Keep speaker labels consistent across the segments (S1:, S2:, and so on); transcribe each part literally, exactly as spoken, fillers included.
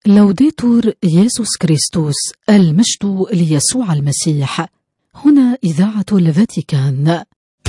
S1: لوديتور يسوع كريستوس، المجد ليسوع المسيح. هنا إذاعة الفاتيكان.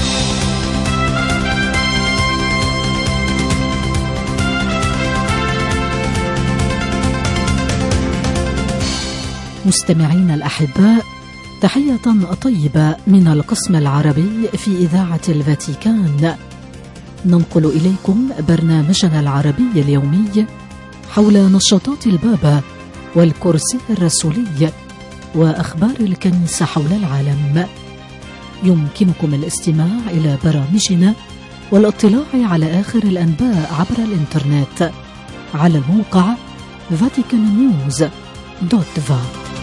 S1: مستمعين الأحباء، تحية طيبة من القسم العربي في إذاعة الفاتيكان. ننقل إليكم برنامجنا العربي اليومي حول نشاطات البابا والكرسي الرسولي وأخبار الكنيسة حول العالم. يمكنكم الاستماع إلى برامجنا والاطلاع على آخر الأنباء عبر الإنترنت على الموقع فاتيكان نيوز دوت فا.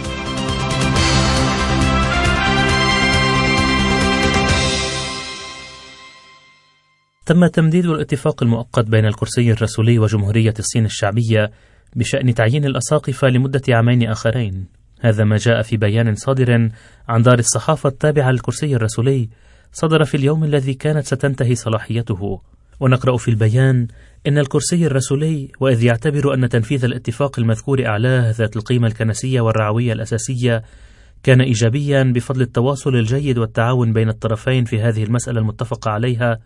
S2: تم تمديد الاتفاق المؤقت بين الكرسي الرسولي وجمهورية الصين الشعبية بشأن تعيين الأساقفة لمدة عامين آخرين. هذا ما جاء في بيان صادر عن دار الصحافة التابعة للكرسي الرسولي، صدر في اليوم الذي كانت ستنتهي صلاحيته. ونقرأ في البيان إن الكرسي الرسولي، وإذ يعتبر أن تنفيذ الاتفاق المذكور أعلاه ذات القيمة الكنسية والرعوية الأساسية، كان إيجابيا بفضل التواصل الجيد والتعاون بين الطرفين في هذه المسألة المتفق عليها،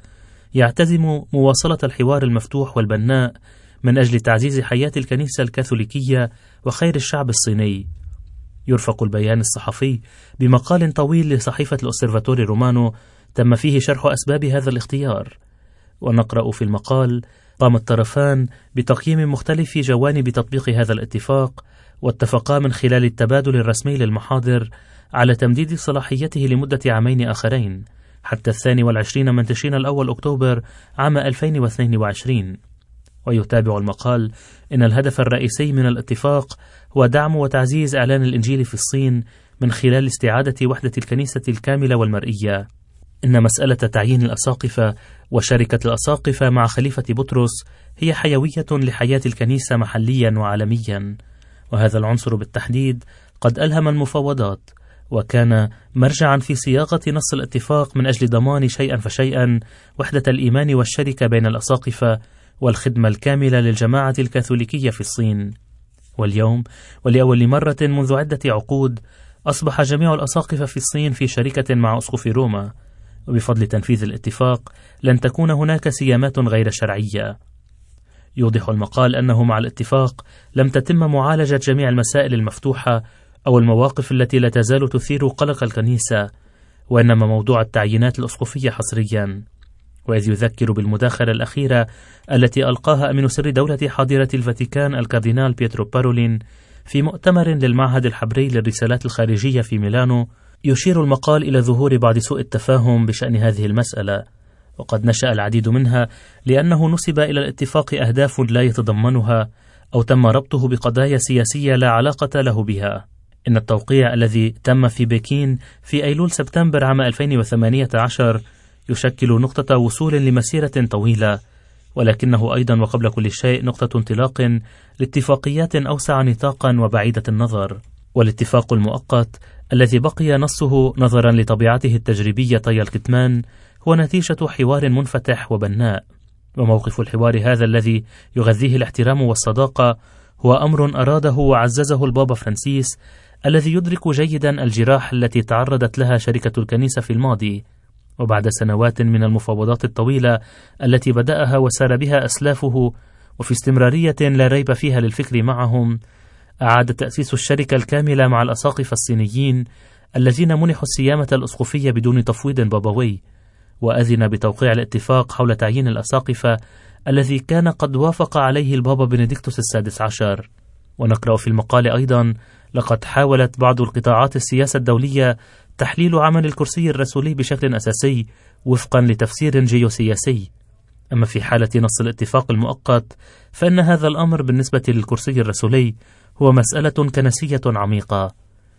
S2: يعتزم مواصلة الحوار المفتوح والبناء من أجل تعزيز حياة الكنيسة الكاثوليكية وخير الشعب الصيني. يرفق البيان الصحفي بمقال طويل لصحيفة الأوبسرفاتوري رومانو تم فيه شرح أسباب هذا الاختيار. ونقرأ في المقال: قام الطرفان بتقييم مختلف جوانب تطبيق هذا الاتفاق، واتفقا من خلال التبادل الرسمي للمحاضر على تمديد صلاحيته لمدة عامين آخرين حتى الثاني والعشرين من تشرين الأول أكتوبر عام ألفين واثنين وعشرين. ويتابع المقال إن الهدف الرئيسي من الاتفاق هو دعم وتعزيز إعلان الإنجيل في الصين من خلال استعادة وحدة الكنيسة الكاملة والمرئية. إن مسألة تعيين الأساقفة وشركة الأساقفة مع خليفة بطرس هي حيوية لحياة الكنيسة محليا وعالميا، وهذا العنصر بالتحديد قد ألهم المفاوضات، وكان مرجعا في صياغة نص الاتفاق من أجل ضمان شيئا فشيئا وحدة الإيمان والشركة بين الأساقفة والخدمة الكاملة للجماعة الكاثوليكية في الصين. واليوم ولأول مرة منذ عدة عقود أصبح جميع الأساقفة في الصين في شركة مع أسقف روما، وبفضل تنفيذ الاتفاق لن تكون هناك سيامات غير شرعية. يوضح المقال أنه مع الاتفاق لم تتم معالجة جميع المسائل المفتوحة أو المواقف التي لا تزال تثير قلق الكنيسة، وإنما موضوع التعيينات الأسقفية حصريا. وإذ يذكر بالمداخلة الأخيرة التي ألقاها أمين سر دولة حاضرة الفاتيكان الكاردينال بيترو بارولين في مؤتمر للمعهد الحبري للرسالات الخارجية في ميلانو، يشير المقال إلى ظهور بعض سوء التفاهم بشأن هذه المسألة، وقد نشأ العديد منها لأنه نسب إلى الاتفاق أهداف لا يتضمنها أو تم ربطه بقضايا سياسية لا علاقة له بها. إن التوقيع الذي تم في بكين في أيلول سبتمبر عام ألفين وثمانية عشر يشكل نقطة وصول لمسيرة طويلة، ولكنه أيضا وقبل كل شيء نقطة انطلاق لاتفاقيات أوسع نطاقا وبعيدة النظر. والاتفاق المؤقت الذي بقي نصه نظرا لطبيعته التجريبية طي الكتمان هو نتيجة حوار منفتح وبناء، وموقف الحوار هذا الذي يغذيه الاحترام والصداقة هو أمر أراده وعززه البابا فرانسيس، الذي يدرك جيدا الجراح التي تعرضت لها شركة الكنيسة في الماضي. وبعد سنوات من المفاوضات الطويلة التي بدأها وسار بها أسلافه، وفي استمرارية لا ريب فيها للفكر معهم، أعاد تأسيس الشركة الكاملة مع الأساقفة الصينيين الذين منحوا السيامة الأسقفية بدون تفويض بابوي، وأذن بتوقيع الاتفاق حول تعيين الأساقفة الذي كان قد وافق عليه البابا بنديكتوس السادس عشر. ونقرأ في المقال أيضا: لقد حاولت بعض القطاعات السياسة الدولية تحليل عمل الكرسي الرسولي بشكل أساسي وفقا لتفسير جيوسياسي. أما في حالة نص الاتفاق المؤقت فإن هذا الأمر بالنسبة للكرسي الرسولي هو مسألة كنسية عميقة.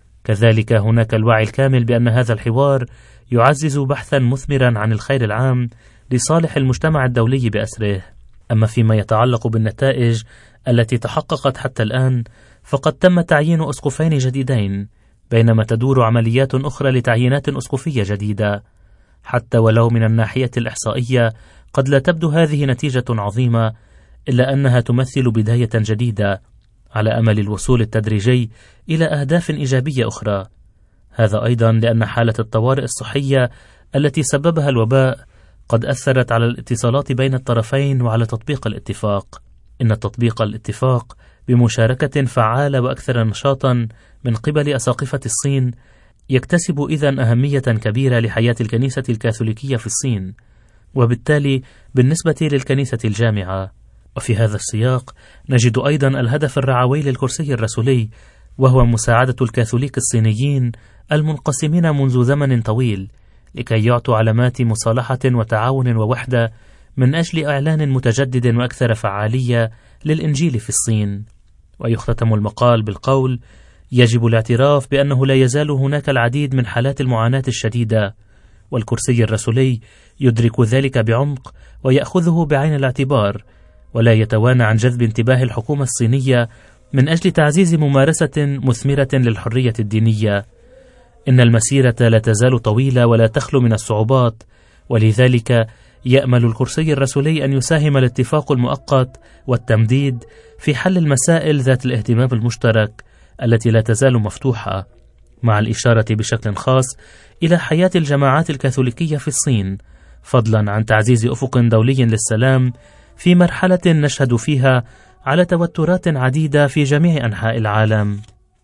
S2: كذلك هناك الوعي الكامل بأن هذا الحوار يعزز بحثا مثمرا عن الخير العام لصالح المجتمع الدولي بأسره. أما فيما يتعلق بالنتائج التي تحققت حتى الآن، فقد تم تعيين أسقفين جديدين، بينما تدور عمليات أخرى لتعيينات أسقفية جديدة. حتى ولو من الناحية الإحصائية قد لا تبدو هذه نتيجة عظيمة، إلا أنها تمثل بداية جديدة على أمل الوصول التدريجي إلى أهداف إيجابية أخرى. هذا أيضا لأن حالة الطوارئ الصحية التي سببها الوباء قد أثرت على الاتصالات بين الطرفين وعلى تطبيق الاتفاق. إن تطبيق الاتفاق بمشاركة فعالة وأكثر نشاطا من قبل أساقفة الصين يكتسب إذن أهمية كبيرة لحياة الكنيسة الكاثوليكية في الصين، وبالتالي بالنسبة للكنيسة الجامعة. وفي هذا السياق نجد أيضا الهدف الرعوي للكرسي الرسولي، وهو مساعدة الكاثوليك الصينيين المنقسمين منذ زمن طويل لكي يعطوا علامات مصالحة وتعاون ووحدة من أجل إعلان متجدد وأكثر فعالية للإنجيل في الصين. ويختتم المقال بالقول: يجب الاعتراف بأنه لا يزال هناك العديد من حالات المعاناة الشديدة، والكرسي الرسولي يدرك ذلك بعمق ويأخذه بعين الاعتبار، ولا يتوانى عن جذب انتباه الحكومة الصينية من أجل تعزيز ممارسة مثمرة للحرية الدينية. إن المسيرة لا تزال طويلة ولا تخلو من الصعوبات، ولذلك يأمل الكرسي الرسولي أن يساهم الاتفاق المؤقت والتمديد في حل المسائل ذات الاهتمام المشترك التي لا تزال مفتوحة، مع الإشارة بشكل خاص إلى حياة الجماعات الكاثوليكية في الصين، فضلا عن تعزيز أفق دولي للسلام في مرحلة نشهد فيها على توترات عديدة في جميع أنحاء العالم.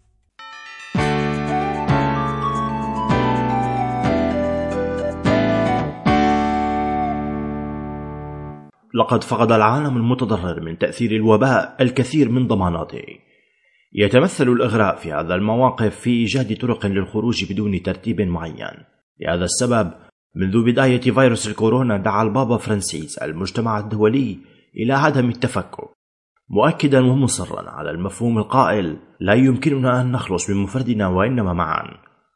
S3: لقد فقد العالم المتضرر من تأثير الوباء الكثير من ضماناته. يتمثل الإغراء في هذا المواقف في إيجاد طرق للخروج بدون ترتيب معين. لهذا السبب منذ بداية فيروس الكورونا دعا البابا فرانسيس المجتمع الدولي إلى عدم التفكك، مؤكدا ومصرا على المفهوم القائل: لا يمكننا أن نخلص من مفردنا وإنما معا.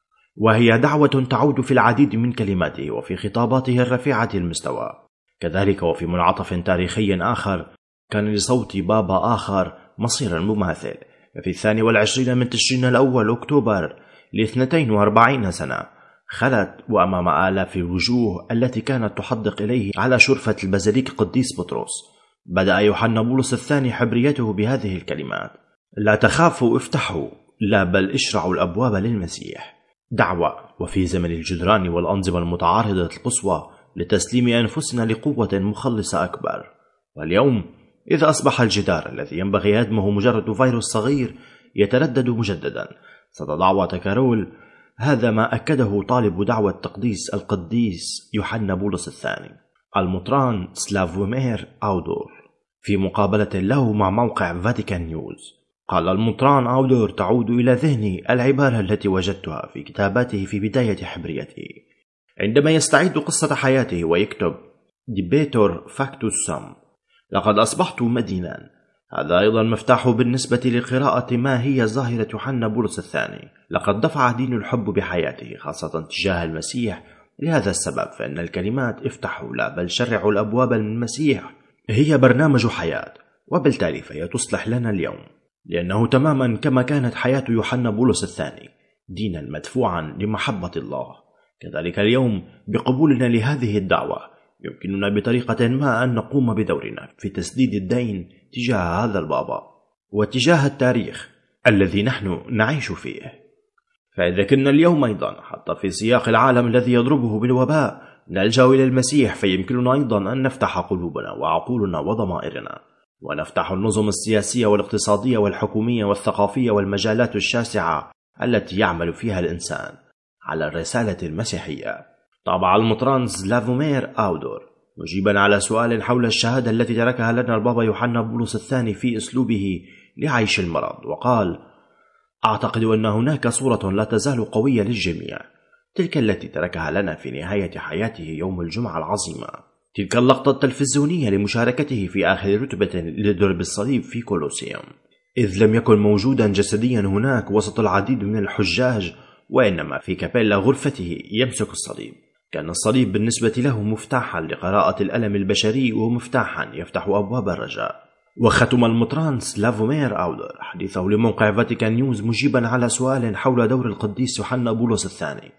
S3: وهي دعوة تعود في العديد من كلماته وفي خطاباته الرفيعة المستوى. كذلك وفي منعطف تاريخي آخر كان لصوت بابا آخر مصيرا مماثل في الثاني والعشرين من تشرين الأول أكتوبر لاثنتين وأربعين سنة خلت، وأمام آلاف الوجوه التي كانت تحدق إليه على شرفة البازيليك قديس بطرس، بدأ يوحنا بولس الثاني حبريته بهذه الكلمات: لا تخافوا افتحوا، لا بل اشرعوا الأبواب للمسيح. دعوة وفي زمن الجدران والأنظمة المتعارضة القصوى لتسليم أنفسنا لقوة مخلصة أكبر. واليوم إذا أصبح الجدار الذي ينبغي هدمه مجرد فيروس صغير يتردد مجددا صدى دعوة كارول، هذا ما أكده طالب دعوة تقديس القديس يوحنا بولس الثاني المطران سلافومير أودور في مقابلة له مع موقع فاتيكان نيوز. قال المطران أودور: تعود إلى ذهني العبارة التي وجدتها في كتاباته في بداية حبريته عندما يستعيد قصة حياته ويكتب ديبيتور فاكتوس سم: لقد أصبحت مدينا. هذا أيضا مفتاح بالنسبة لقراءة ما هي ظاهرة يوحنا بولس الثاني. لقد دفع دين الحب بحياته خاصة تجاه المسيح. لهذا السبب فإن الكلمات افتحوا لا بل شرعوا الأبواب للمسيح هي برنامج حياة، وبالتالي فهي تصلح لنا اليوم، لأنه تماما كما كانت حياة يوحنا بولس الثاني دينا مدفوعا لمحبة الله، كذلك اليوم بقبولنا لهذه الدعوة يمكننا بطريقة ما أن نقوم بدورنا في تسديد الدين تجاه هذا البابا وتجاه التاريخ الذي نحن نعيش فيه. فإذا كنا اليوم أيضا حتى في سياق العالم الذي يضربه بالوباء نلجأ إلى المسيح، فيمكننا أيضا أن نفتح قلوبنا وعقولنا وضمائرنا ونفتح النظم السياسية والاقتصادية والحكومية والثقافية والمجالات الشاسعة التي يعمل فيها الإنسان على الرسالة المسيحية. طابع المطران سلافومير أودور مجيبا على سؤال حول الشهادة التي تركها لنا البابا يوحنا بولس الثاني في أسلوبه لعيش المرض، وقال: أعتقد أن هناك صورة لا تزال قوية للجميع، تلك التي تركها لنا في نهاية حياته يوم الجمعة العظيمة، تلك اللقطة التلفزيونية لمشاركته في آخر رتبة لضرب الصليب في كولوسيوم، إذ لم يكن موجودا جسديا هناك وسط العديد من الحجاج، وإنما في كابيلا غرفته يمسك الصليب. كان الصليب بالنسبة له مفتاحا لقراءة الألم البشري ومفتاحا يفتح أبواب الرجاء. وختم المطران سلافومير أودور حديثه لموقع فاتيكان نيوز مجيبا على سؤال حول دور القديس يوحنا بولس الثاني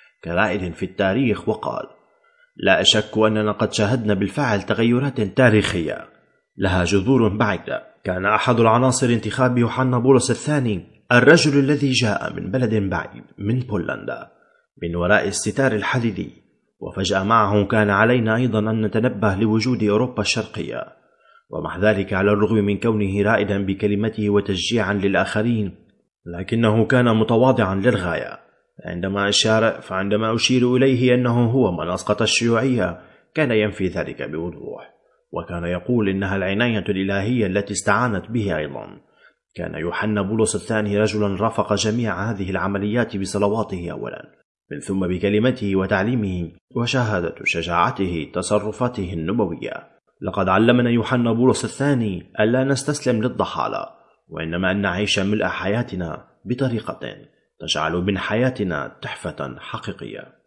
S3: كرائد في التاريخ، وقال: لا أشك أننا قد شاهدنا بالفعل تغيرات تاريخية لها جذور بعيدة كان أحد العناصر انتخاب يوحنا بولس الثاني الرجل الذي جاء من بلد بعيد من بولندا من وراء الستار الحديدي، وفجأة معه كان علينا أيضا أن نتنبه لوجود أوروبا الشرقية، ومع ذلك على الرغم من كونه رائدا بكلمته وتشجيعا للآخرين، لكنه كان متواضعا للغاية. عندما أشار فعندما أشير إليه أنه هو من أسقط الشيوعية كان ينفي ذلك بوضوح، وكان يقول إنها العناية الإلهية التي استعانت به أيضا. كان يوحنا بولس الثاني رجلا رافق جميع هذه العمليات بصلواته أولا، من ثم بكلمته وتعليمه وشهادة شجاعته تصرفاته النبوية. لقد علمنا يوحنا بولس الثاني ألا نستسلم للضحالة، وإنما أن نعيش ملء حياتنا بطريقة تجعل من حياتنا تحفة حقيقية.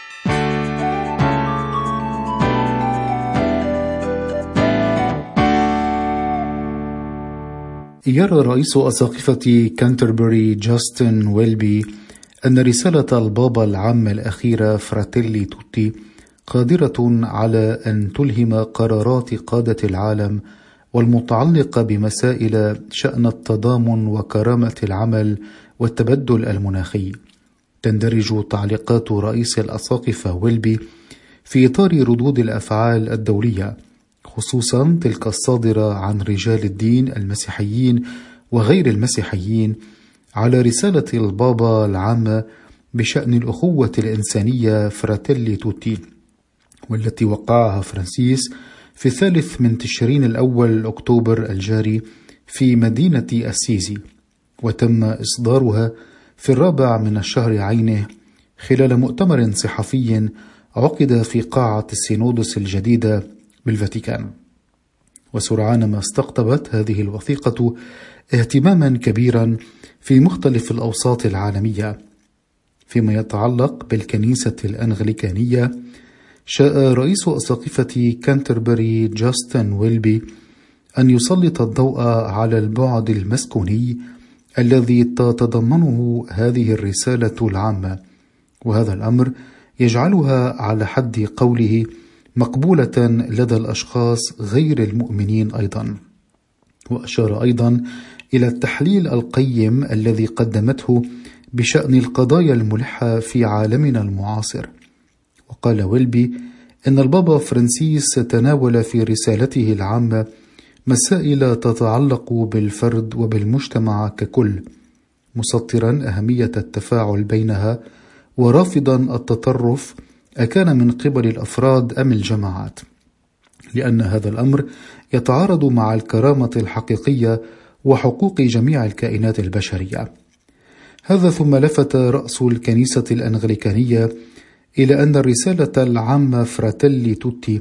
S4: يرى رئيس أساقفة كانتربري جاستن ويلبي أن رسالة البابا العام الأخيرة فراتيلي توتي قادرة على أن تلهم قرارات قادة العالم والمتعلقة بمسائل شأن التضامن وكرامة العمل والتبدل المناخي. تندرج تعليقات رئيس الأساقفة ويلبي في إطار ردود الأفعال الدولية، خصوصا تلك الصادرة عن رجال الدين المسيحيين وغير المسيحيين على رسالة البابا العامة بشأن الأخوة الإنسانية فراتيلي توتي، والتي وقعها فرانسيس في الثالث من تشرين الأول أكتوبر الجاري في مدينة أسيزي، وتم إصدارها في الرابع من الشهر عينه خلال مؤتمر صحفي عقد في قاعة السينودس الجديدة بالفاتيكان. وسرعان ما استقطبت هذه الوثيقة اهتماما كبيرا في مختلف الأوساط العالمية. فيما يتعلق بالكنيسة الأنغليكانية، شاء رئيس أساقفة كانتربري جاستن ويلبي أن يسلط الضوء على البعد المسكوني الذي تتضمنه هذه الرسالة العامة، وهذا الأمر يجعلها على حد قوله مقبولة لدى الأشخاص غير المؤمنين أيضا. وأشار أيضا إلى التحليل القيم الذي قدمته بشأن القضايا الملحة في عالمنا المعاصر. وقال ويلبي إن البابا فرانسيس تناول في رسالته العامة مسائل تتعلق بالفرد وبالمجتمع ككل، مسطرا أهمية التفاعل بينها ورافضا التطرف أكان من قبل الأفراد أم الجماعات، لأن هذا الأمر يتعارض مع الكرامة الحقيقية وحقوق جميع الكائنات البشرية. هذا ثم لفت رأس الكنيسة الأنغليكانية إلى أن الرسالة العامة فراتيلي توتي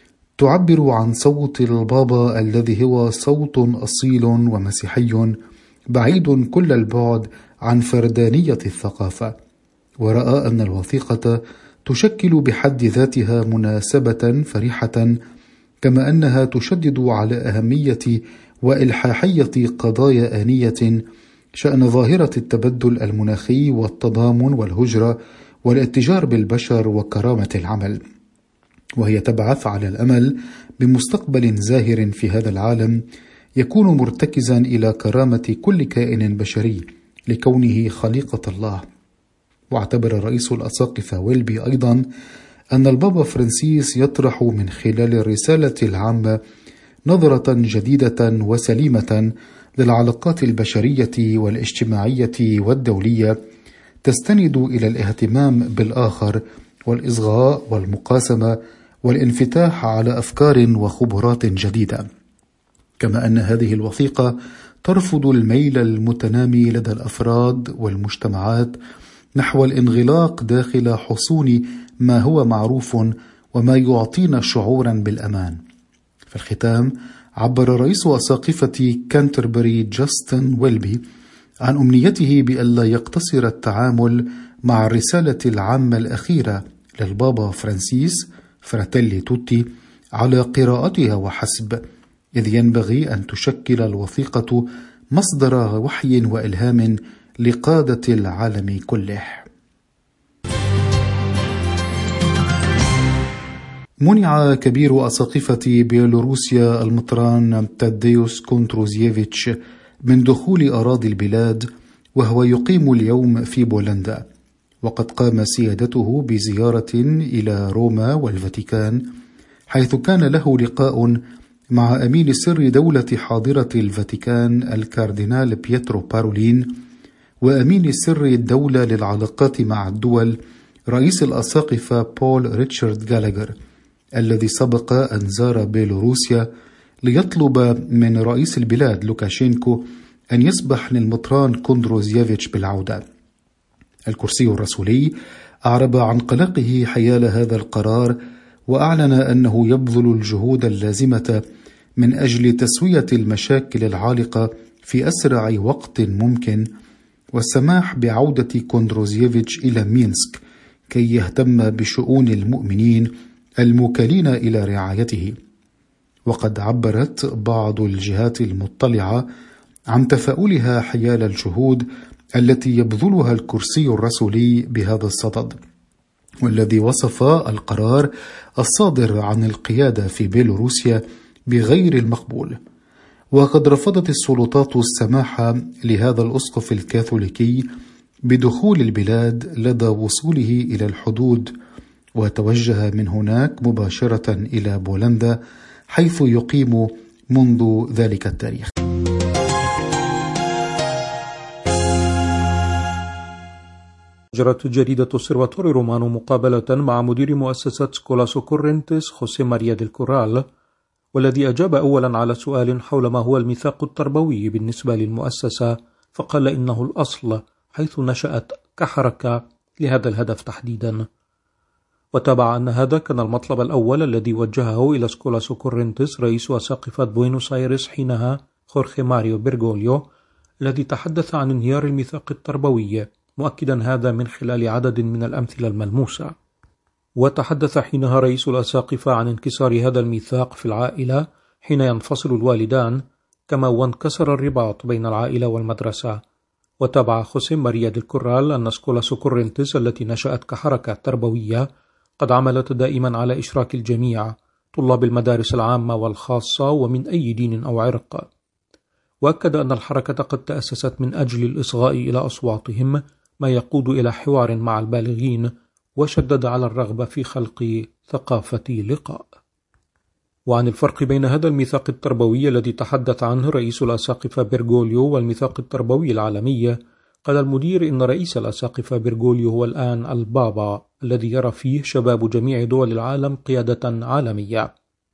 S4: تعبر عن صوت البابا الذي هو صوت أصيل ومسيحي بعيد كل البعد عن فردانية الثقافة، ورأى أن الوثيقة تشكل بحد ذاتها مناسبة فرحة، كما أنها تشدد على أهمية وإلحاحية قضايا آنية شأن ظاهرة التبدل المناخي والتضامن والهجرة والاتجار بالبشر وكرامة العمل، وهي تبعث على الأمل بمستقبل زاهر في هذا العالم يكون مرتكزا إلى كرامة كل كائن بشري لكونه خليقة الله. واعتبر رئيس الأساقفة ويلبي أيضا أن البابا فرانسيس يطرح من خلال الرسالة العامة نظرة جديدة وسليمة للعلاقات البشرية والاجتماعية والدولية، تستند إلى الاهتمام بالآخر والإصغاء والمقاسمة والانفتاح على أفكار وخبرات جديدة. كما أن هذه الوثيقة ترفض الميل المتنامي لدى الأفراد والمجتمعات نحو الانغلاق داخل حصون ما هو معروف وما يعطينا شعورا بالأمان. في الختام، عبر رئيس أساقفة كانتربري جاستن ويلبي عن أمنيته بألا يقتصر التعامل مع الرسالة العامة الأخيرة للبابا فرانسيس فراتيلي توتي على قراءتها وحسب، إذ ينبغي أن تشكل الوثيقة مصدر وحي وإلهام لقادة العالم كله. منع كبير أساقفة بيلاروسيا المطران تاديوس كونتروزييفيتش من دخول أراضي البلاد، وهو يقيم اليوم في بولندا، وقد قام سيادته بزيارة إلى روما والفاتيكان، حيث كان له لقاء مع أمين سر دولة حاضرة الفاتيكان الكاردينال بيترو بارولين، وأمين سر الدولة للعلاقات مع الدول رئيس الأساقفة بول ريتشارد جالاغر، الذي سبق أن زار بيلاروسيا ليطلب من رئيس البلاد لوكاشينكو أن يسمح للمطران كوندروزييفيتش بالعودة. الكرسي الرسولي أعرب عن قلقه حيال هذا القرار، وأعلن أنه يبذل الجهود اللازمة من أجل تسوية المشاكل العالقة في أسرع وقت ممكن، والسماح بعودة كوندروزييفيتش إلى مينسك كي يهتم بشؤون المؤمنين الموكلين إلى رعايته. وقد عبرت بعض الجهات المطلعة عن تفاؤلها حيال الجهود التي يبذلها الكرسي الرسولي بهذا الصدد، والذي وصف القرار الصادر عن القيادة في بيلاروسيا بغير المقبول. وقد رفضت السلطات السماح لهذا الأسقف الكاثوليكي بدخول البلاد لدى وصوله إلى الحدود، وتوجه من هناك مباشرة إلى بولندا، حيث يقيم منذ ذلك التاريخ.
S5: أجرت جريدة السيرفاتوري رومانو مقابلة مع مدير مؤسسة سكولا سوكورنتس خوسيه ماريا ديل كورال، والذي أجاب أولا على سؤال حول ما هو الميثاق التربوي بالنسبة للمؤسسة، فقال إنه الأصل، حيث نشأت كحركة لهذا الهدف تحديدا. وتابع أن هذا كان المطلب الأول الذي وجهه إلى سكولا سوكورنتس رئيس أساقفة بوينوس آيرس حينها خورخي ماريو بيرغوليو، الذي تحدث عن انهيار الميثاق التربوي، مؤكدا هذا من خلال عدد من الأمثلة الملموسة. وتحدث حينها رئيس الأساقفة عن انكسار هذا الميثاق في العائلة حين ينفصل الوالدان، كما وانكسر الرباط بين العائلة والمدرسة. وتابع خوسيه ماريا ديل كورال أن سكولا سوكورنتس التي نشأت كحركة تربوية قد عملت دائما على إشراك الجميع، طلاب المدارس العامة والخاصة ومن أي دين أو عرق. وأكد أن الحركة قد تأسست من أجل الإصغاء إلى أصواتهم، ما يقود إلى حوار مع البالغين، وشدد على الرغبة في خلق ثقافة لقاء. وعن الفرق بين هذا الميثاق التربوي الذي تحدث عنه رئيس الأساقفة بيرغوليو والميثاق التربوي العالمي، قال المدير إن رئيس الأساقفة بيرغوليو هو الآن البابا الذي يرى فيه شباب جميع دول العالم قيادة عالمية.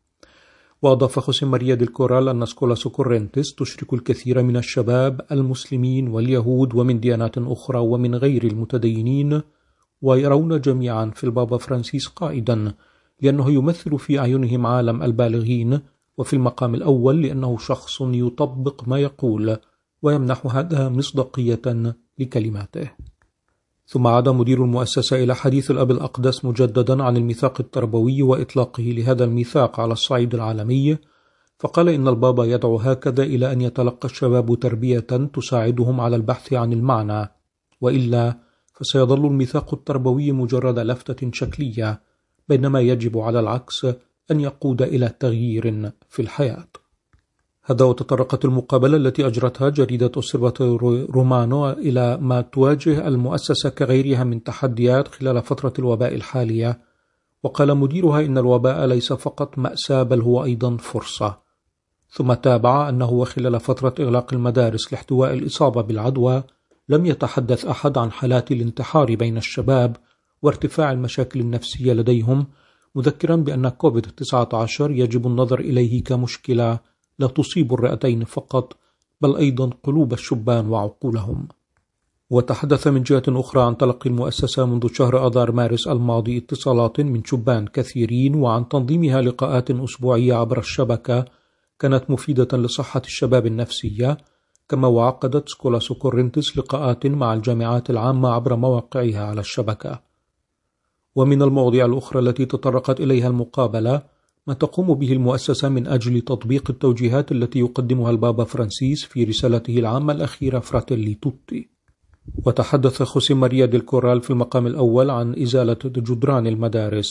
S5: وأضاف خوسيه ماريا ديل كورال أن سكولا سوكورنتس تشرك الكثير من الشباب المسلمين واليهود ومن ديانات أخرى ومن غير المتدينين، ويرون جميعا في البابا فرانسيس قائدا، لأنه يمثل في أعينهم عالم البالغين، وفي المقام الأول لأنه شخص يطبق ما يقول ويمنح هذا مصداقية لكلماته. ثم عاد مدير المؤسسة إلى حديث الأب الأقدس مجددا عن الميثاق التربوي وإطلاقه لهذا الميثاق على الصعيد العالمي، فقال إن البابا يدعو هكذا إلى أن يتلقى الشباب تربية تساعدهم على البحث عن المعنى، وإلا فسيظل الميثاق التربوي مجرد لفتة شكلية، بينما يجب على العكس أن يقود إلى تغيير في الحياة. هذا وتطرقت المقابلة التي أجرتها جريدة السيرفاتوري رومانو إلى ما تواجه المؤسسة كغيرها من تحديات خلال فترة الوباء الحالية، وقال مديرها إن الوباء ليس فقط مأساة بل هو أيضا فرصة. ثم تابع أنه وخلال فترة إغلاق المدارس لاحتواء الإصابة بالعدوى لم يتحدث أحد عن حالات الانتحار بين الشباب وارتفاع المشاكل النفسية لديهم، مذكرا بأن كوفيد تسعة عشر يجب النظر إليه كمشكلة لا تصيب الرئتين فقط بل أيضا قلوب الشبان وعقولهم. وتحدث من جهة أخرى عن تلقي المؤسسة منذ شهر آذار مارس الماضي اتصالات من شبان كثيرين، وعن تنظيمها لقاءات أسبوعية عبر الشبكة كانت مفيدة لصحة الشباب النفسية، كما وعقدت سكولا سوكورنتس لقاءات مع الجامعات العامة عبر مواقعها على الشبكة. ومن المواضيع الأخرى التي تطرقت إليها المقابلة ما تقوم به المؤسسة من أجل تطبيق التوجيهات التي يقدمها البابا فرانسيس في رسالته العامة الأخيرة فراتيلي توتي. وتحدث خوسيه ماريا ديل كورال في المقام الأول عن إزالة جدران المدارس،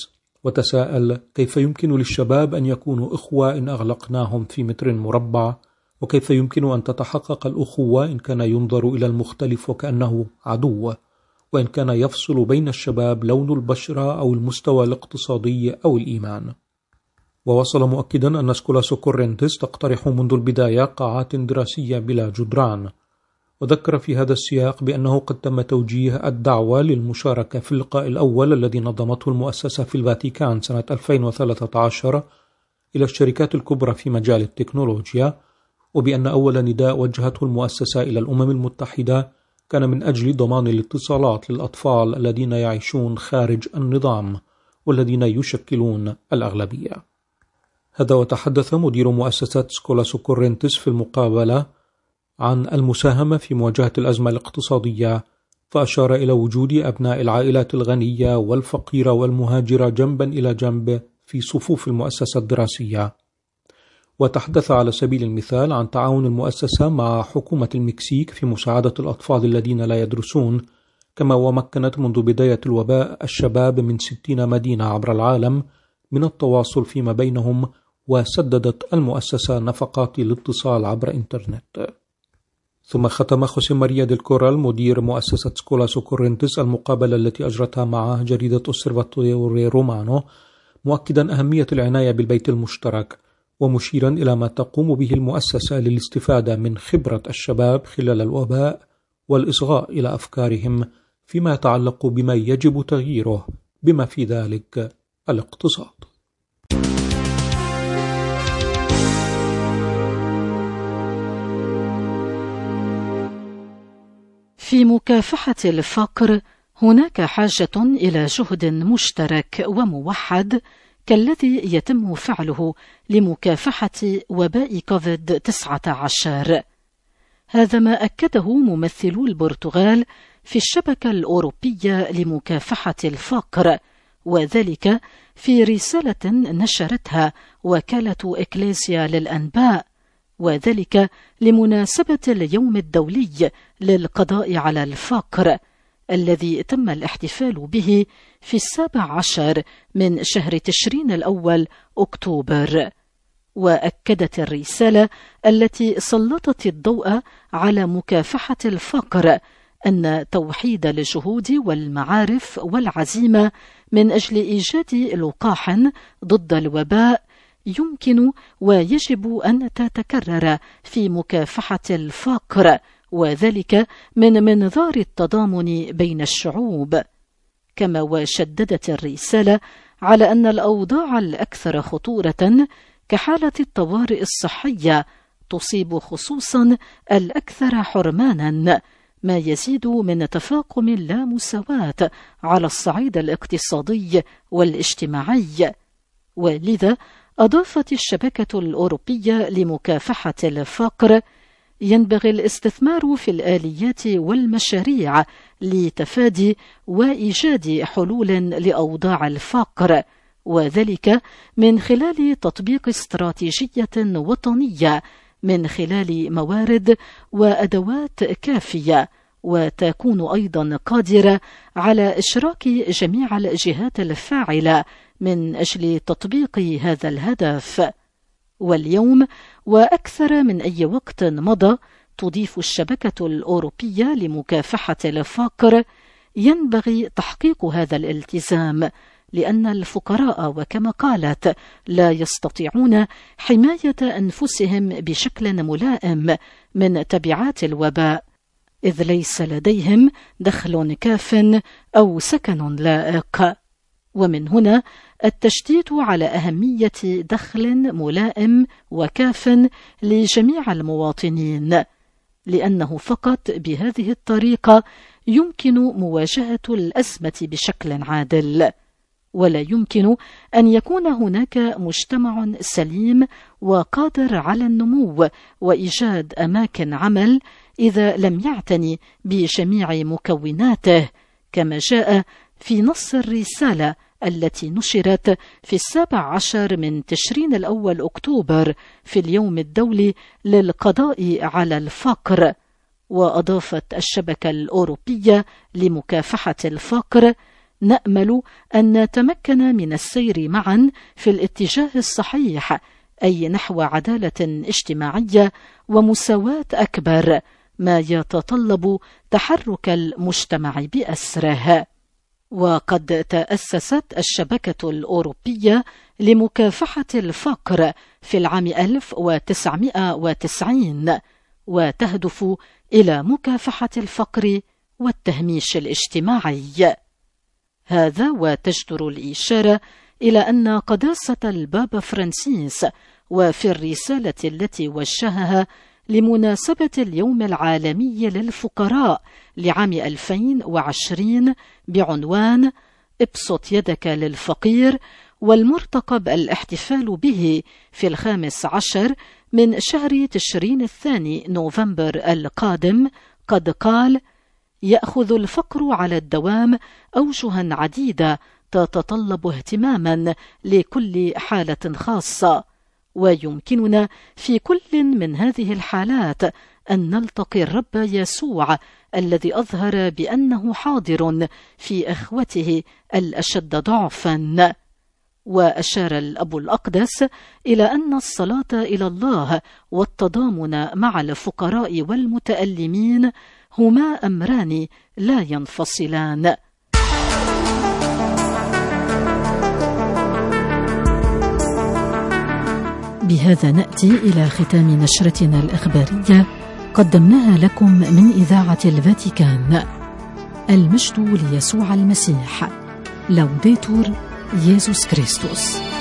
S5: وتساءل كيف يمكن للشباب أن يكونوا إخوة إن أغلقناهم في متر مربع، وكيف يمكن أن تتحقق الأخوة إن كان ينظر إلى المختلف وكأنه عدو، وإن كان يفصل بين الشباب لون البشرة أو المستوى الاقتصادي أو الإيمان. ووصل مؤكدا أن سكولاس كورنتس تقترح منذ البداية قاعات دراسية بلا جدران، وذكر في هذا السياق بأنه قد تم توجيه الدعوة للمشاركة في اللقاء الأول الذي نظمته المؤسسة في الفاتيكان سنة ألفين وثلاثة عشر إلى الشركات الكبرى في مجال التكنولوجيا، وبأن أول نداء وجهته المؤسسة إلى الأمم المتحدة كان من أجل ضمان الاتصالات للأطفال الذين يعيشون خارج النظام والذين يشكلون الأغلبية. هذا وتحدث مدير مؤسسة سكولاس كورنتس في المقابلة عن المساهمة في مواجهة الأزمة الاقتصادية، فأشار إلى وجود أبناء العائلات الغنية والفقيرة والمهاجرة جنبا إلى جنب في صفوف المؤسسة الدراسية. وتحدث على سبيل المثال عن تعاون المؤسسة مع حكومة المكسيك في مساعدة الأطفال الذين لا يدرسون، كما ومكنت منذ بداية الوباء الشباب من ستين مدينة عبر العالم من التواصل فيما بينهم، وسددت المؤسسة نفقات الاتصال عبر إنترنت. ثم ختم خوسيه ماريا ديل كورال مدير مؤسسة سكولاس كورنتس المقابلة التي أجرتها مع جريدة أوسيرفاتوري رومانو، مؤكدا أهمية العناية بالبيت المشترك، ومشيرا إلى ما تقوم به المؤسسة للاستفادة من خبرة الشباب خلال الوباء والإصغاء إلى أفكارهم فيما يتعلق بما يجب تغييره بما في ذلك الاقتصاد.
S1: في مكافحة الفقر هناك حاجة إلى جهد مشترك وموحد كالذي يتم فعله لمكافحة وباء كوفيد تسعة عشر. هذا ما أكده ممثلو البرتغال في الشبكة الأوروبية لمكافحة الفقر، وذلك في رسالة نشرتها وكالة إكليسيا للأنباء، وذلك لمناسبة اليوم الدولي للقضاء على الفقر الذي تم الاحتفال به في السابع عشر من شهر تشرين الأول أكتوبر. وأكدت الرسالة التي سلطت الضوء على مكافحة الفقر أن توحيد الجهود والمعارف والعزيمة من أجل إيجاد لقاح ضد الوباء يمكن ويجب أن تتكرر في مكافحة الفقر، وذلك من منظار التضامن بين الشعوب. كما وشددت الرسالة على أن الأوضاع الأكثر خطورة كحالة الطوارئ الصحية تصيب خصوصا الأكثر حرمانا، ما يزيد من تفاقم اللامساواة على الصعيد الاقتصادي والاجتماعي. ولذا أضافت الشبكة الأوروبية لمكافحة الفقر: ينبغي الاستثمار في الآليات والمشاريع لتفادي وإيجاد حلول لأوضاع الفقر، وذلك من خلال تطبيق استراتيجية وطنية من خلال موارد وأدوات كافية، وتكون أيضا قادرة على إشراك جميع الجهات الفاعلة من أجل تطبيق هذا الهدف. واليوم وأكثر من أي وقت مضى تضيف الشبكة الأوروبية لمكافحة الفقر: ينبغي تحقيق هذا الالتزام، لأن الفقراء وكما قالت لا يستطيعون حماية أنفسهم بشكل ملائم من تبعات الوباء، إذ ليس لديهم دخل كاف أو سكن لائق. ومن هنا التشديد على أهمية دخل ملائم وكاف لجميع المواطنين، لأنه فقط بهذه الطريقة يمكن مواجهة الأزمة بشكل عادل. ولا يمكن أن يكون هناك مجتمع سليم وقادر على النمو وإيجاد أماكن عمل إذا لم يعتني بجميع مكوناته، كما جاء في نص الرسالة التي نشرت في السابع عشر من تشرين الأول أكتوبر في اليوم الدولي للقضاء على الفقر. وأضافت الشبكة الأوروبية لمكافحة الفقر: نأمل أن نتمكن من السير معا في الاتجاه الصحيح، أي نحو عدالة اجتماعية ومساواة أكبر، ما يتطلب تحرك المجتمع بأسره. وقد تأسست الشبكة الأوروبية لمكافحة الفقر في العام ألف وتسعمائة وتسعين، وتهدف إلى مكافحة الفقر والتهميش الاجتماعي. هذا وتجدر الإشارة إلى أن قداسة البابا فرانسيس وفي الرسالة التي وجهها لمناسبة اليوم العالمي للفقراء لعام ألفين وعشرين بعنوان ابسط يدك للفقير، والمرتقب الاحتفال به في الخامس عشر من شهر تشرين الثاني نوفمبر القادم، قد قال: يأخذ الفقر على الدوام أوجها عديدة تتطلب اهتماما لكل حالة خاصة، ويمكننا في كل من هذه الحالات أن نلتقي الرب يسوع الذي أظهر بأنه حاضر في إخوته الأشد ضعفا. وأشار الأب الأقدس إلى أن الصلاة إلى الله والتضامن مع الفقراء والمتألمين هما أمران لا ينفصلان. بهذا نأتي إلى ختام نشرتنا الإخبارية قدمناها لكم من إذاعة الفاتيكان. المجد ليسوع المسيح. لوديتور يسوع كريستوس.